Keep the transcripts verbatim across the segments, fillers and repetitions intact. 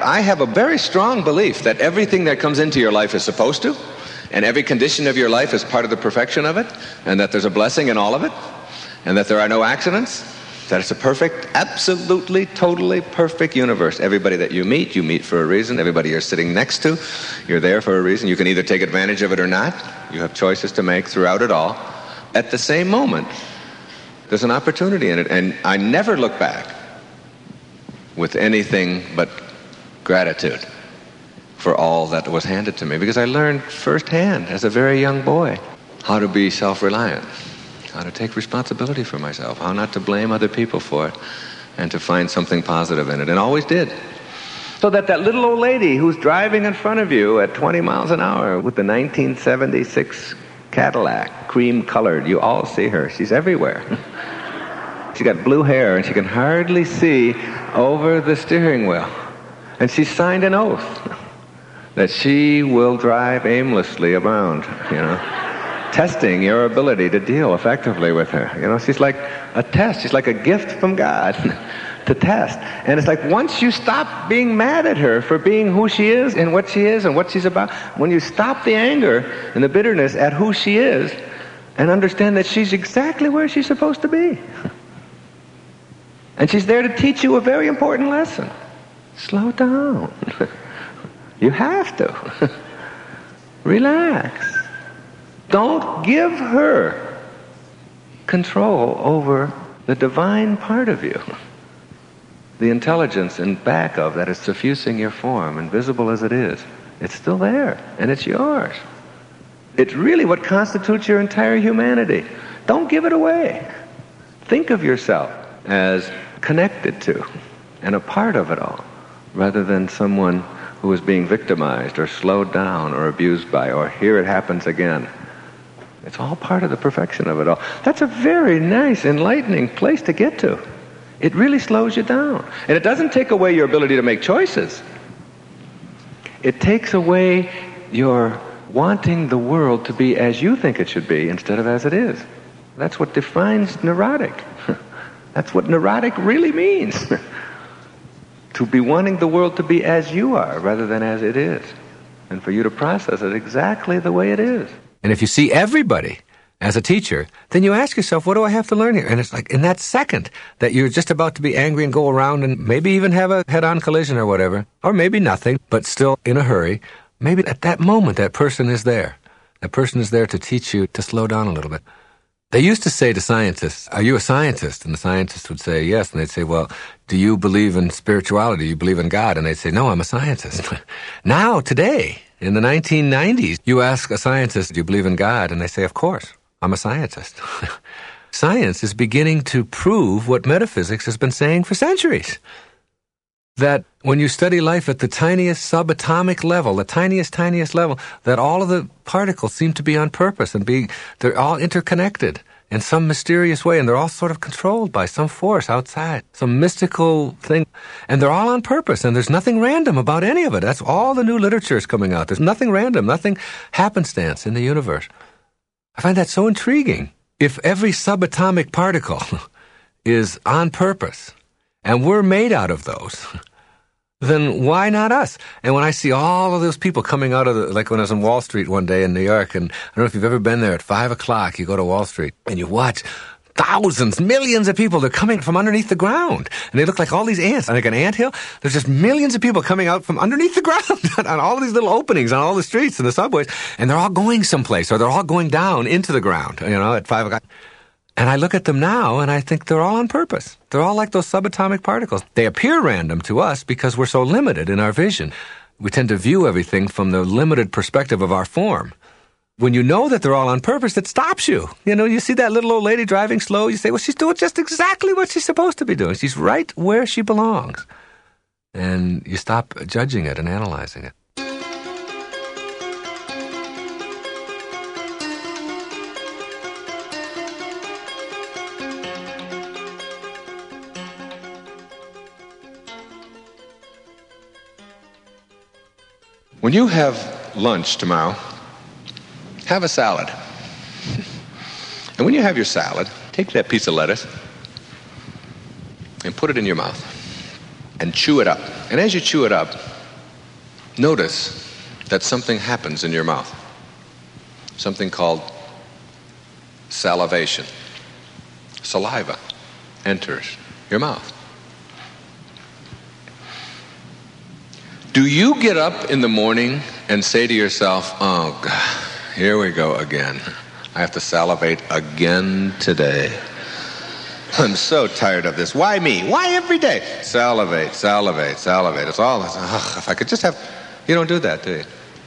I have a very strong belief that everything that comes into your life is supposed to, and every condition of your life is part of the perfection of it, and that there's a blessing in all of it, and that there are no accidents, that it's a perfect, absolutely, totally perfect universe. Everybody that you meet, you meet for a reason. Everybody you're sitting next to, you're there for a reason. You can either take advantage of it or not. You have choices to make throughout it all. At the same moment, there's an opportunity in it, and I never look back with anything but gratitude for all that was handed to me, because I learned firsthand as a very young boy how to be self-reliant, how to take responsibility for myself, how not to blame other people for it, and to find something positive in it, and always did. So that that little old lady who's driving in front of you at twenty miles an hour with the nineteen seventy-six Cadillac, cream-colored, you all see her. She's everywhere. She got blue hair, and she can hardly see over the steering wheel. And she signed an oath that she will drive aimlessly around, you know, testing your ability to deal effectively with her. You know, she's like a test. She's like a gift from God to test. And it's like once you stop being mad at her for being who she is and what she is and what she's about, when you stop the anger and the bitterness at who she is and understand that she's exactly where she's supposed to be. And she's there to teach you a very important lesson. Slow down. You have to. Relax. Don't give her control over the divine part of you. The intelligence in back of that is suffusing your form, invisible as it is. It's still there, and it's yours. It's really what constitutes your entire humanity. Don't give it away. Think of yourself as connected to and a part of it all, rather than someone who is being victimized or slowed down or abused by, or here it happens again. It's all part of the perfection of it all. That's a very nice, enlightening place to get to. It really slows you down. And it doesn't take away your ability to make choices. It takes away your wanting the world to be as you think it should be instead of as it is. That's what defines neurotic. That's what neurotic really means. To be wanting the world to be as you are rather than as it is. And for you to process it exactly the way it is. And if you see everybody as a teacher, then you ask yourself, what do I have to learn here? And it's like in that second that you're just about to be angry and go around and maybe even have a head-on collision or whatever, or maybe nothing, but still in a hurry, maybe at that moment that person is there. That person is there to teach you to slow down a little bit. They used to say to scientists, are you a scientist? And the scientist would say yes. And they'd say, well, do you believe in spirituality? Do you believe in God? And they'd say, no, I'm a scientist. Now, today, in the nineteen nineties, you ask a scientist, do you believe in God? And they say, of course, I'm a scientist. Science is beginning to prove what metaphysics has been saying for centuries. That when you study life at the tiniest subatomic level, the tiniest, tiniest level, that all of the particles seem to be on purpose and be, they're all interconnected in some mysterious way, and they're all sort of controlled by some force outside, some mystical thing, and they're all on purpose, and there's nothing random about any of it. That's all the new literature is coming out. There's nothing random, nothing happenstance in the universe. I find that so intriguing. If every subatomic particle is on purpose, and we're made out of those, then why not us? And when I see all of those people coming out of the, like when I was on Wall Street one day in New York, and I don't know if you've ever been there, at five o'clock, you go to Wall Street, and you watch thousands, millions of people. They're coming from underneath the ground, and they look like all these ants. Like an anthill, there's just millions of people coming out from underneath the ground on all these little openings on all the streets and the subways, and they're all going someplace, or they're all going down into the ground, you know, at five o'clock. And I look at them now, and I think they're all on purpose. They're all like those subatomic particles. They appear random to us because we're so limited in our vision. We tend to view everything from the limited perspective of our form. When you know that they're all on purpose, it stops you. You know, you see that little old lady driving slow, you say, well, she's doing just exactly what she's supposed to be doing. She's right where she belongs. And you stop judging it and analyzing it. When you have lunch tomorrow, have a salad. And when you have your salad, take that piece of lettuce and put it in your mouth and chew it up. And as you chew it up, notice that something happens in your mouth. Something called salivation. Saliva enters your mouth. Do you get up in the morning and say to yourself, oh, God, here we go again. I have to salivate again today. I'm so tired of this. Why me? Why every day? Salivate, salivate, salivate. It's all, ugh, if I could just have, you don't do that, do you?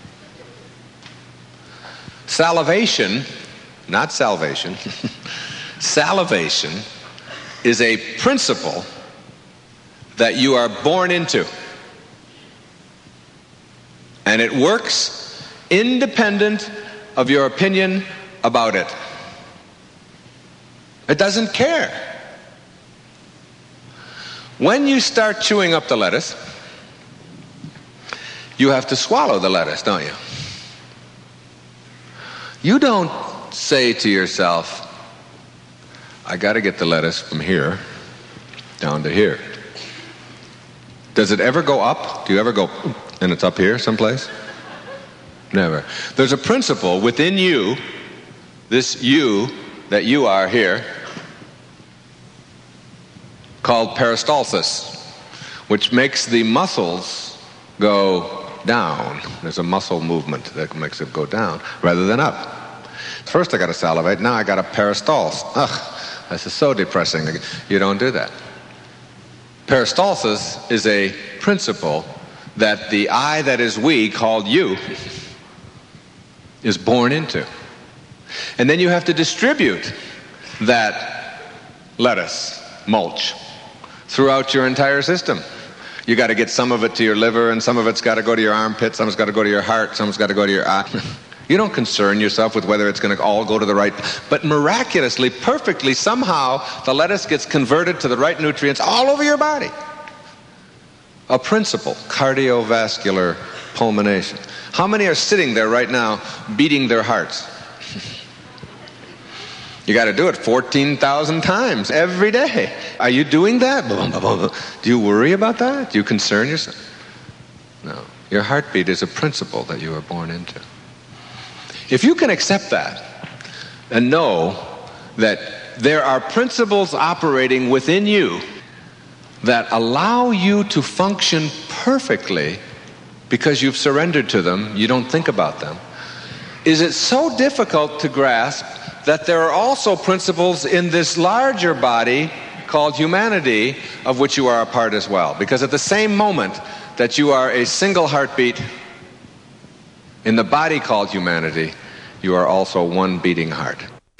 Salivation, not salvation, salivation is a principle that you are born into. And it works independent of your opinion about it. It doesn't care. When you start chewing up the lettuce, you have to swallow the lettuce, don't you? You don't say to yourself, I got to get the lettuce from here down to here. Does it ever go up? Do you ever go, and it's up here someplace? Never. There's a principle within you, this you that you are here, called peristalsis, which makes the muscles go down. There's a muscle movement that makes it go down rather than up. First I got to salivate, now I got to peristalse. Ugh, this is so depressing. You don't do that. Peristalsis is a principle that the I that is we, called you, is born into. And then you have to distribute that lettuce, mulch, throughout your entire system. You got to get some of it to your liver, and some of it's got to go to your armpit, some of it's got to go to your heart, some of it's got to go to your eye. You don't concern yourself with whether it's going to all go to the right, but miraculously, perfectly, somehow, the lettuce gets converted to the right nutrients all over your body. A principle, cardiovascular pulmonation. How many are sitting there right now beating their hearts? You got to do it fourteen thousand times every day. Are you doing that? Do you worry about that? Do you concern yourself? No. Your heartbeat is a principle that you were born into. If you can accept that and know that there are principles operating within you that allow you to function perfectly because you've surrendered to them, you don't think about them, is it so difficult to grasp that there are also principles in this larger body called humanity of which you are a part as well? Because at the same moment that you are a single heartbeat in the body called humanity, you are also one beating heart.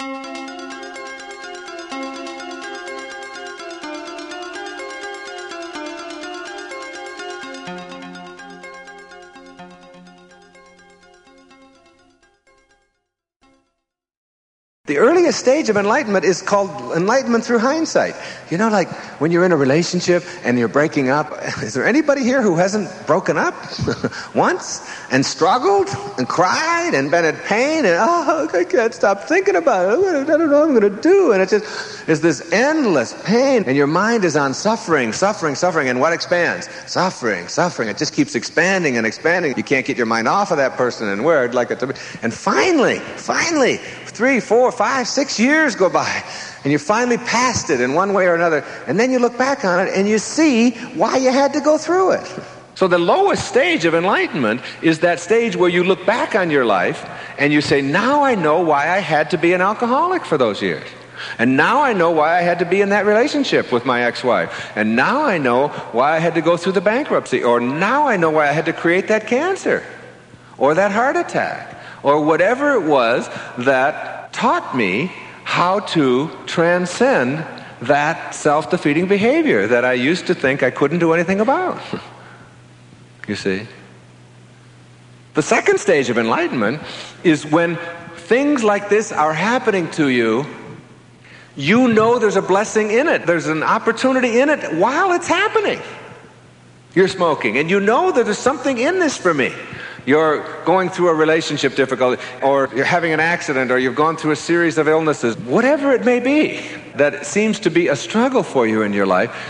The earliest stage of enlightenment is called enlightenment through hindsight. You know, like when you're in a relationship and you're breaking up, is there anybody here who hasn't broken up once and struggled and cried and been in pain and, oh, I can't stop thinking about it. I don't know what I'm going to do. And it's just, it's this endless pain. And your mind is on suffering, suffering, suffering. And what expands? Suffering, suffering. It just keeps expanding and expanding. You can't get your mind off of that person and word like it. And finally, finally, three, four, five, six years go by, and you finally passed it in one way or another, and then you look back on it and you see why you had to go through it. So the lowest stage of enlightenment is that stage where you look back on your life and you say, now I know why I had to be an alcoholic for those years. And now I know why I had to be in that relationship with my ex-wife. And now I know why I had to go through the bankruptcy. Or now I know why I had to create that cancer or that heart attack, or whatever it was that taught me how to transcend that self-defeating behavior that I used to think I couldn't do anything about. You see? The second stage of enlightenment is when things like this are happening to you, you know there's a blessing in it. There's an opportunity in it while it's happening. You're smoking, and you know that there's something in this for me. You're going through a relationship difficulty, or you're having an accident, or you've gone through a series of illnesses, whatever it may be that seems to be a struggle for you in your life,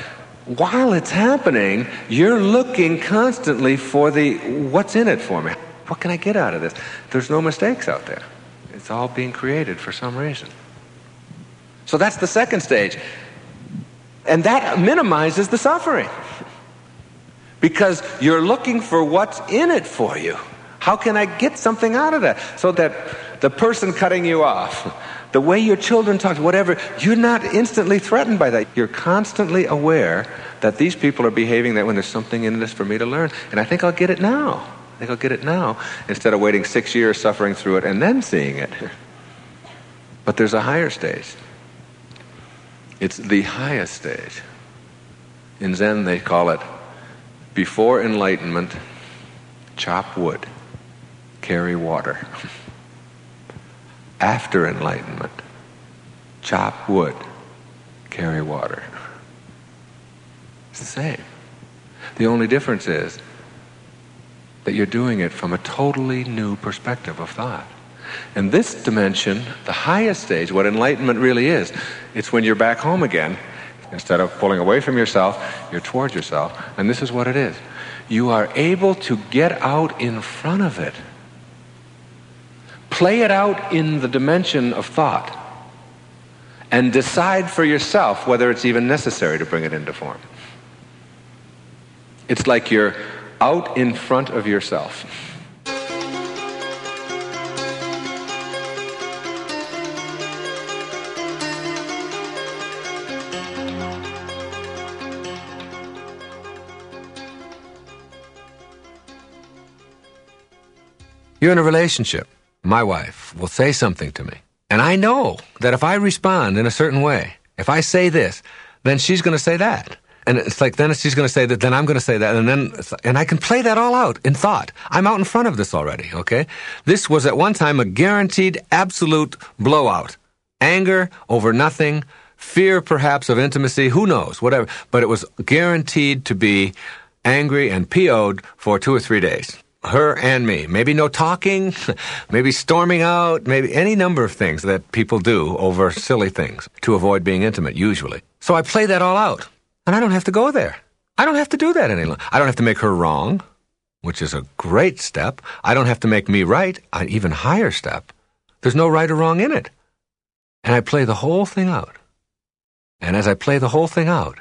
while it's happening, you're looking constantly for the, what's in it for me? What can I get out of this? There's no mistakes out there. It's all being created for some reason. So that's the second stage. And that minimizes the suffering. Because you're looking for what's in it for you. How can I get something out of that? So that the person cutting you off, the way your children talk, whatever, you're not instantly threatened by that. You're constantly aware that these people are behaving that way, there's something in this for me to learn. And I think I'll get it now. I think I'll get it now, instead of waiting six years suffering through it and then seeing it. But there's a higher stage. It's the highest stage. In Zen they call it, before enlightenment, chop wood, carry water. After enlightenment, chop wood, carry water. It's the same. The only difference is that you're doing it from a totally new perspective of thought. And this dimension, the highest stage, what enlightenment really is, it's when you're back home again. Instead of pulling away from yourself, you're towards yourself. And this is what it is. You are able to get out in front of it. Play it out in the dimension of thought. And decide for yourself whether it's even necessary to bring it into form. It's like you're out in front of yourself. You're in a relationship. My wife will say something to me. And I know that if I respond in a certain way, if I say this, then she's going to say that. And it's like, then she's going to say that, then I'm going to say that, and then, and I can play that all out in thought. I'm out in front of this already, okay? This was at one time a guaranteed, absolute blowout. Anger over nothing, fear perhaps of intimacy, who knows, whatever. But it was guaranteed to be angry and P O'd for two or three days. Her and me. Maybe no talking, maybe storming out, maybe any number of things that people do over silly things to avoid being intimate, usually. So I play that all out. And I don't have to go there. I don't have to do that any longer. I don't have to make her wrong, which is a great step. I don't have to make me right, an even higher step. There's no right or wrong in it. And I play the whole thing out. And as I play the whole thing out,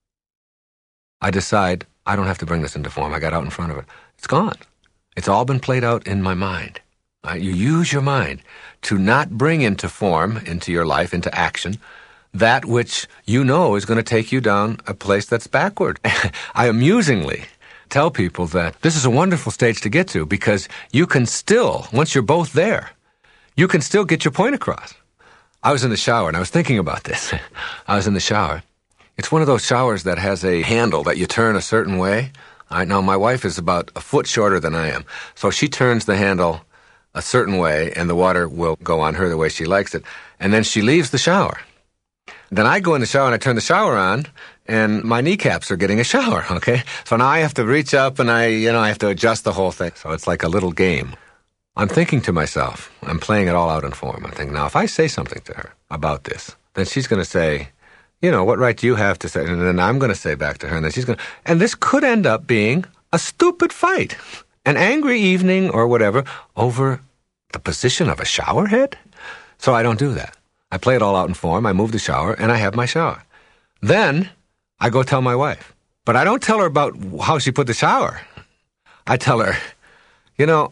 I decide I don't have to bring this into form. I got out in front of it. It's gone. It's all been played out in my mind. Right? You use your mind to not bring into form, into your life, into action, that which you know is going to take you down a place that's backward. I amusingly tell people that this is a wonderful stage to get to because you can still, once you're both there, you can still get your point across. I was in the shower and I was thinking about this. I was in the shower. It's one of those showers that has a handle that you turn a certain way. All right, now, my wife is about a foot shorter than I am, so she turns the handle a certain way, and the water will go on her the way she likes it, and then she leaves the shower. Then I go in the shower, and I turn the shower on, and my kneecaps are getting a shower, okay? So now I have to reach up, and I, you know, I have to adjust the whole thing. So it's like a little game. I'm thinking to myself, I'm playing it all out in form. I'm thinking, now, if I say something to her about this, then she's going to say, you know, what right do you have to say? And then I'm going to say back to her, and then she's going to... And this could end up being a stupid fight, an angry evening or whatever, over the position of a shower head. So I don't do that. I play it all out in form, I move the shower, and I have my shower. Then I go tell my wife. But I don't tell her about how she put the shower. I tell her, you know,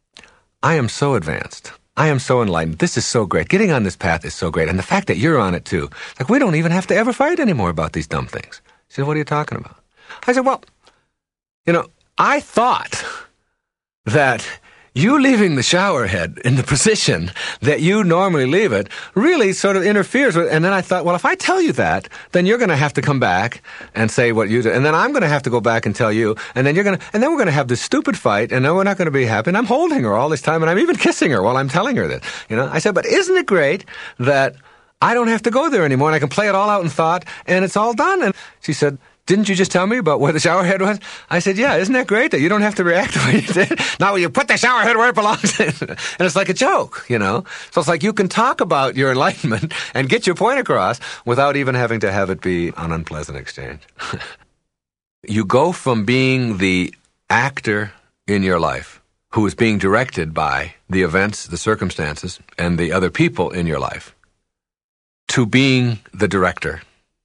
I am so advanced. I am so enlightened. This is so great. Getting on this path is so great. And the fact that you're on it, too. Like, we don't even have to ever fight anymore about these dumb things. She said, what are you talking about? I said, well, you know, I thought that you leaving the shower head in the position that you normally leave it really sort of interferes with, and then I thought, well, if I tell you that, then you're going to have to come back and say what you do, and then I'm going to have to go back and tell you, and then you're going to, and then we're going to have this stupid fight, and then we're not going to be happy, and I'm holding her all this time, and I'm even kissing her while I'm telling her this, you know? I said, but isn't it great that I don't have to go there anymore, and I can play it all out in thought, and it's all done? And she said, didn't you just tell me about where the shower head was? I said, yeah, isn't that great that you don't have to react the way you did? Now you put the shower head where it belongs. And it's like a joke, you know? So it's like you can talk about your enlightenment and get your point across without even having to have it be an unpleasant exchange. You go from being the actor in your life who is being directed by the events, the circumstances, and the other people in your life to being the director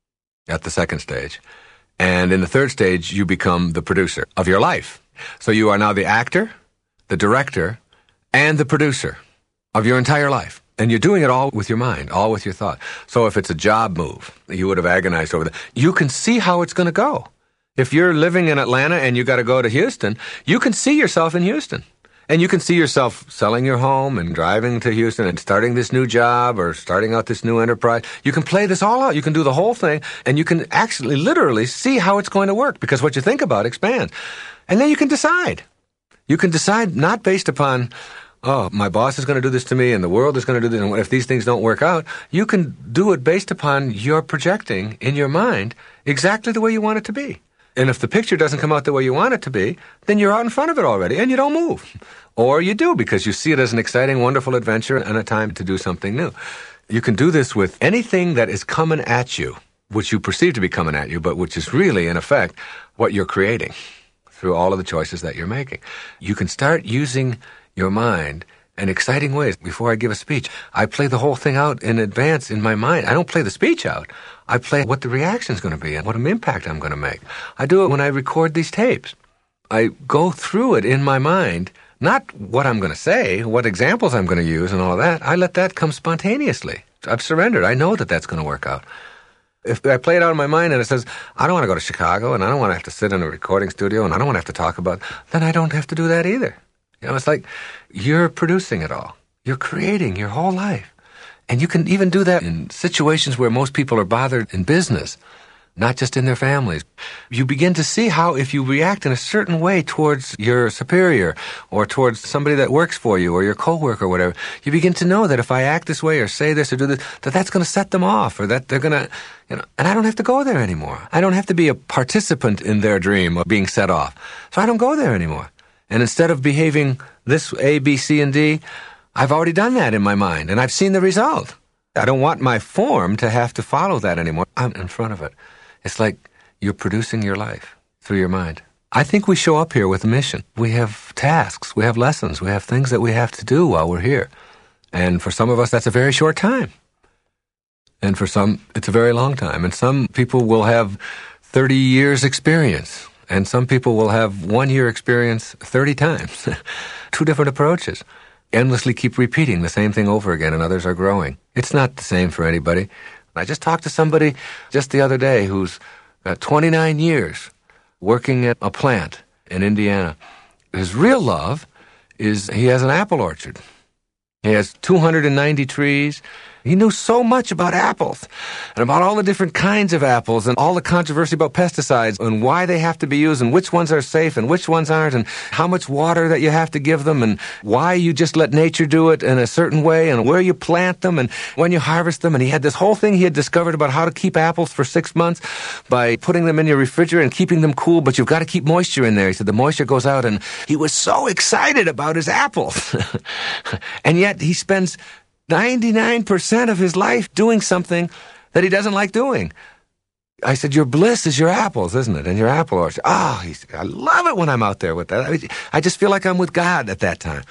at the second stage. And in the third stage, you become the producer of your life. So you are now the actor, the director, and the producer of your entire life. And you're doing it all with your mind, all with your thought. So if it's a job move, you would have agonized over that. You can see how it's going to go. If you're living in Atlanta and you got to go to Houston, you can see yourself in Houston. And you can see yourself selling your home and driving to Houston and starting this new job or starting out this new enterprise. You can play this all out. You can do the whole thing, and you can actually literally see how it's going to work because what you think about expands. And then you can decide. You can decide not based upon, oh, my boss is going to do this to me and the world is going to do this, and if these things don't work out, you can do it based upon your projecting in your mind exactly the way you want it to be. And if the picture doesn't come out the way you want it to be, then you're out in front of it already, and you don't move. Or you do, because you see it as an exciting, wonderful adventure and a time to do something new. You can do this with anything that is coming at you, which you perceive to be coming at you, but which is really, in effect, what you're creating through all of the choices that you're making. You can start using your mind in exciting ways. Before I give a speech, I play the whole thing out in advance in my mind. I don't play the speech out. I play what the reaction is going to be and what impact I'm going to make. I do it when I record these tapes. I go through it in my mind, not what I'm going to say, what examples I'm going to use and all of that. I let that come spontaneously. I've surrendered. I know that that's going to work out. If I play it out in my mind and it says, I don't want to go to Chicago and I don't want to have to sit in a recording studio and I don't want to have to talk about, then I don't have to do that either. You know, it's like you're producing it all. You're creating your whole life. And you can even do that in situations where most people are bothered in business, not just in their families. You begin to see how if you react in a certain way towards your superior or towards somebody that works for you or your coworker or whatever, you begin to know that if I act this way or say this or do this, that that's going to set them off or that they're going to, you know, and I don't have to go there anymore. I don't have to be a participant in their dream of being set off. So I don't go there anymore. And instead of behaving this A, B, C, and D, I've already done that in my mind, and I've seen the result. I don't want my form to have to follow that anymore. I'm in front of it. It's like you're producing your life through your mind. I think we show up here with a mission. We have tasks, we have lessons, we have things that we have to do while we're here. And for some of us, that's a very short time. And for some, it's a very long time. And some people will have thirty years experience. And some people will have one year experience thirty times. Two different approaches. Endlessly keep repeating the same thing over again, and others are growing. It's not the same for anybody. I just talked to somebody just the other day who's got twenty-nine years working at a plant in Indiana. His real love is he has an apple orchard. He has two hundred ninety trees. He knew so much about apples and about all the different kinds of apples and all the controversy about pesticides and why they have to be used and which ones are safe and which ones aren't and how much water that you have to give them and why you just let nature do it in a certain way and where you plant them and when you harvest them. And he had this whole thing he had discovered about how to keep apples for six months by putting them in your refrigerator and keeping them cool, but you've got to keep moisture in there. He said the moisture goes out, and he was so excited about his apples. And yet he spends ninety-nine percent of his life doing something that he doesn't like doing. I said, your bliss is your apples, isn't it? And your apple orchard. Oh, he said, I love it when I'm out there with that. I, mean, I just feel like I'm with God at that time.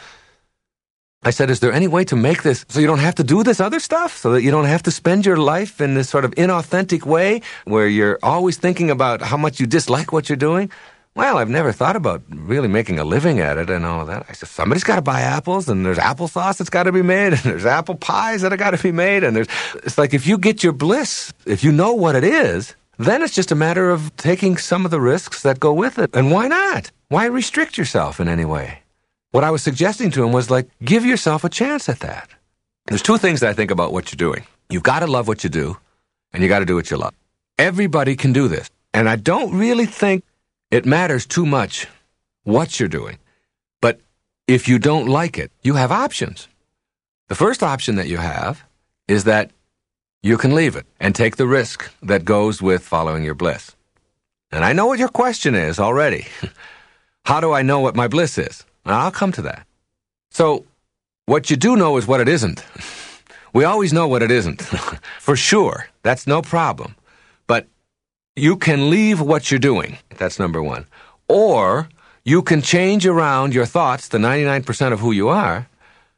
I said, is there any way to make this so you don't have to do this other stuff? So that you don't have to spend your life in this sort of inauthentic way where you're always thinking about how much you dislike what you're doing? Well, I've never thought about really making a living at it and all of that. I said, somebody's got to buy apples, and there's applesauce that's got to be made, and there's apple pies that have got to be made, and there's, it's like if you get your bliss, if you know what it is, then it's just a matter of taking some of the risks that go with it. And why not? Why restrict yourself in any way? What I was suggesting to him was like, give yourself a chance at that. There's two things that I think about what you're doing. You've got to love what you do, and you got to do what you love. Everybody can do this. And I don't really think it matters too much what you're doing. But if you don't like it, you have options. The first option that you have is that you can leave it and take the risk that goes with following your bliss. And I know what your question is already. How do I know what my bliss is? Now, I'll come to that. So what you do know is what it isn't. We always know what it isn't. For sure. That's no problem. But You can leave what you're doing. That's number one. Or you can change around your thoughts, the ninety-nine percent of who you are,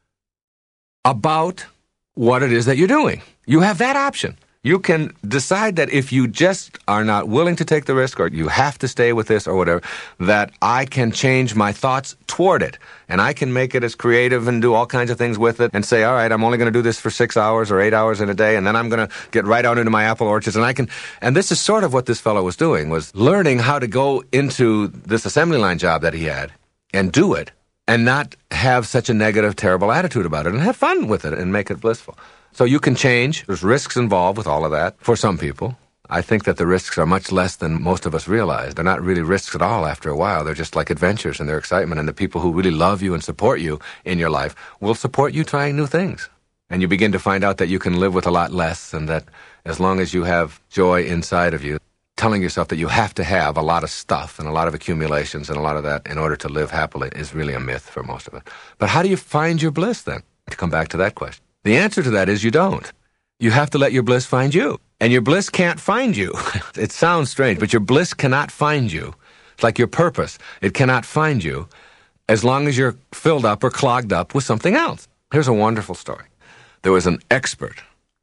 about what it is that you're doing. You have that option. You can decide that if you just are not willing to take the risk, or you have to stay with this or whatever, that I can change my thoughts toward it. And I can make it as creative and do all kinds of things with it and say, all right, I'm only going to do this for six hours or eight hours in a day, and then I'm going to get right out into my apple orchards. And I can, and this is sort of what this fellow was doing, was learning how to go into this assembly line job that he had and do it and not have such a negative, terrible attitude about it and have fun with it and make it blissful. So you can change. There's risks involved with all of that for some people. I think that the risks are much less than most of us realize. They're not really risks at all after a while. They're just like adventures and their excitement. And the people who really love you and support you in your life will support you trying new things. And you begin to find out that you can live with a lot less, and that as long as you have joy inside of you, telling yourself that you have to have a lot of stuff and a lot of accumulations and a lot of that in order to live happily is really a myth for most of it. But how do you find your bliss then? To come back to that question. The answer to that is you don't. You have to let your bliss find you. And your bliss can't find you. It sounds strange, but your bliss cannot find you. It's like your purpose. It cannot find you as long as you're filled up or clogged up with something else. Here's a wonderful story. There was an expert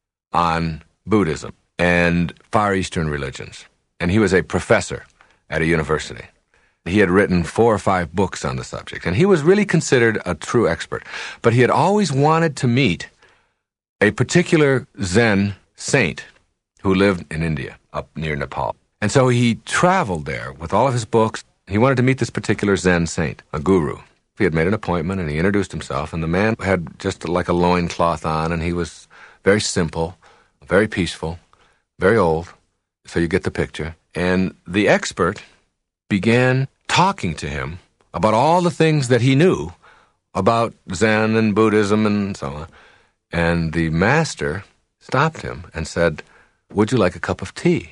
on Buddhism and Far Eastern religions, and he was a professor at a university. He had written four or five books on the subject, and he was really considered a true expert. But he had always wanted to meet a particular Zen saint who lived in India, up near Nepal. And so he traveled there with all of his books. He wanted to meet this particular Zen saint, a guru. He had made an appointment, and he introduced himself, and the man had just like a loincloth on, and he was very simple, very peaceful, very old, so you get the picture. And the expert began talking to him about all the things that he knew about Zen and Buddhism and so on. And the master stopped him and said, "Would you like a cup of tea?"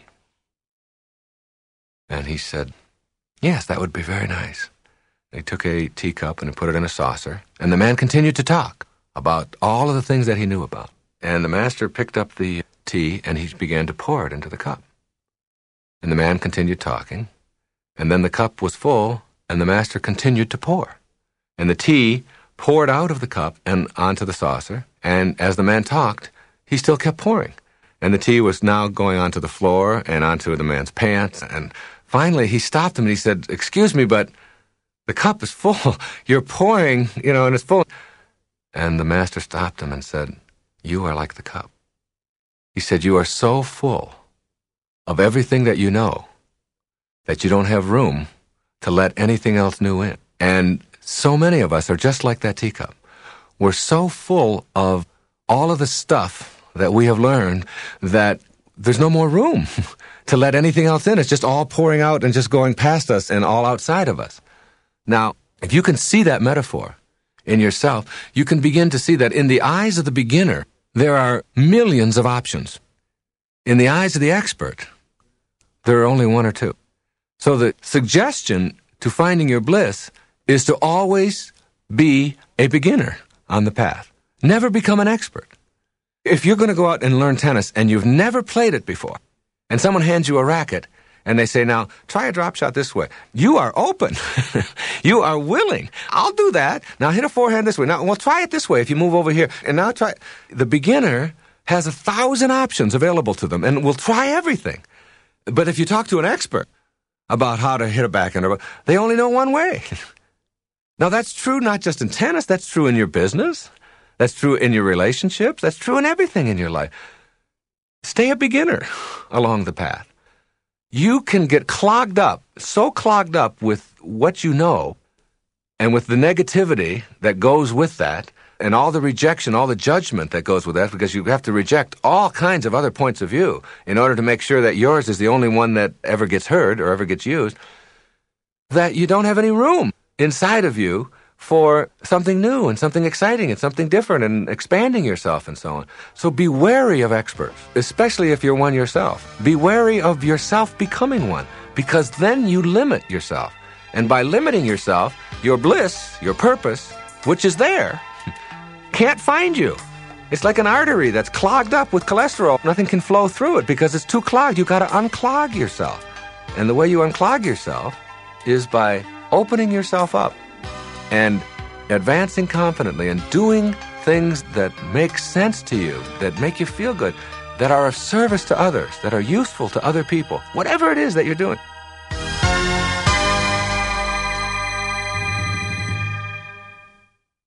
And he said, "Yes, that would be very nice." And he took a teacup and put it in a saucer, and the man continued to talk about all of the things that he knew about. And the master picked up the tea and he began to pour it into the cup. And the man continued talking, and then the cup was full, and the master continued to pour. And the tea poured out of the cup and onto the saucer, and as the man talked, he still kept pouring. And the tea was now going onto the floor and onto the man's pants, and finally he stopped him and he said, "Excuse me, but the cup is full. You're pouring, you know, and it's full." And the master stopped him and said, "You are like the cup." He said, "You are so full of everything that you know that you don't have room to let anything else new in." And so many of us are just like that teacup. We're so full of all of the stuff that we have learned that there's no more room to let anything else in. It's just all pouring out and just going past us and all outside of us. Now, if you can see that metaphor in yourself, you can begin to see that in the eyes of the beginner, there are millions of options. In the eyes of the expert, there are only one or two. So the suggestion to finding your bliss is to always be a beginner on the path. Never become an expert. If you're going to go out and learn tennis and you've never played it before, and someone hands you a racket, and they say, "Now, try a drop shot this way," you are open. You are willing. "I'll do that. Now hit a forehand this way. Now, well, try it this way if you move over here. And now try." The beginner has a thousand options available to them and will try everything. But if you talk to an expert about how to hit a backhand, they only know one way. Now, that's true not just in tennis. That's true in your business. That's true in your relationships. That's true in everything in your life. Stay a beginner along the path. You can get clogged up, so clogged up with what you know and with the negativity that goes with that and all the rejection, all the judgment that goes with that, because you have to reject all kinds of other points of view in order to make sure that yours is the only one that ever gets heard or ever gets used, that you don't have any room inside of you for something new and something exciting and something different and expanding yourself and so on. So be wary of experts, especially if you're one yourself. Be wary of yourself becoming one, because then you limit yourself. And by limiting yourself, your bliss, your purpose, which is there, can't find you. It's like an artery that's clogged up with cholesterol. Nothing can flow through it because it's too clogged. You got to unclog yourself. And the way you unclog yourself is by opening yourself up and advancing confidently and doing things that make sense to you, that make you feel good, that are of service to others, that are useful to other people, whatever it is that you're doing.